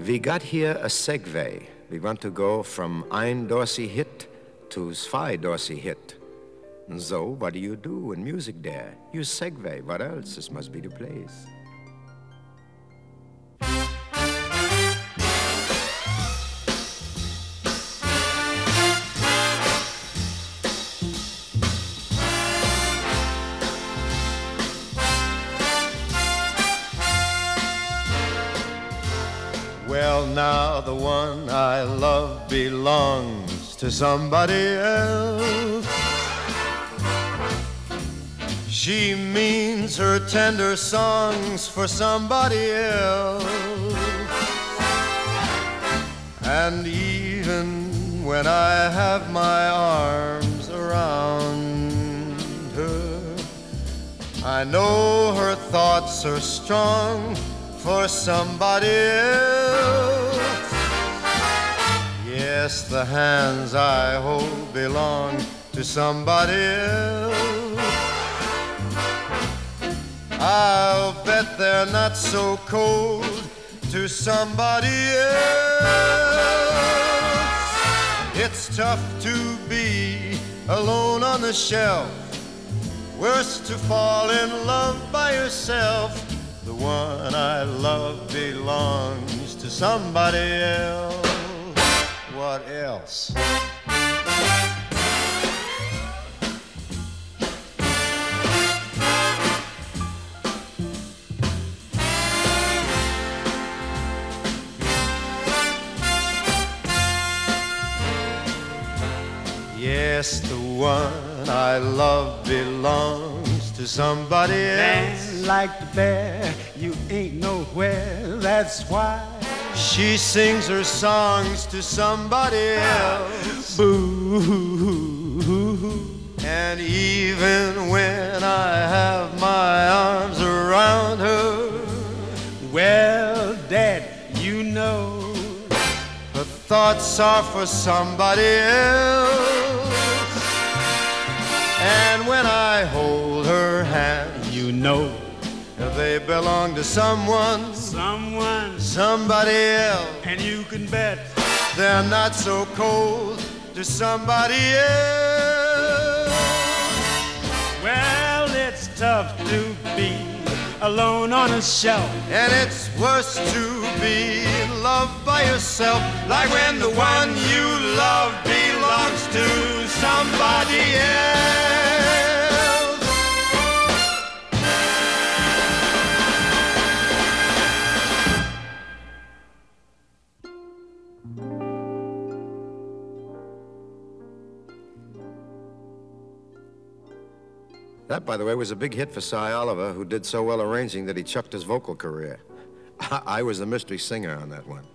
We got here a segue. We want to go from ein Dorsey hit to zwei Dorsey hit. And so, what do you do in music there? You segue. What else? This must be the place. Well, now the one I love belongs to somebody else. She means her tender songs for somebody else. And even when I have my arms around her, I know her thoughts are strong for somebody else. Yes, the hands I hold belong to somebody else. I'll bet they're not so cold to somebody else. It's tough to be alone on the shelf, worse to fall in love by yourself. The one I love belongs to somebody else. What else? Yes, the one I love belongs to somebody else. Man like the bear, you ain't nowhere, that's why she sings her songs to somebody else. Boo. And even when I have my arms around her, well, Dad, you know her thoughts are for somebody else. And when I hold her hand, you know they belong to someone, somebody else. And you can bet they're not so cold to somebody else. Well, it's tough to be alone on a shelf, and it's worse to be in love by yourself. Like when the one you love belongs to somebody else. That, by the way, was a big hit for Cy Oliver, who did so well arranging that he chucked his vocal career. I was the mystery singer on that one.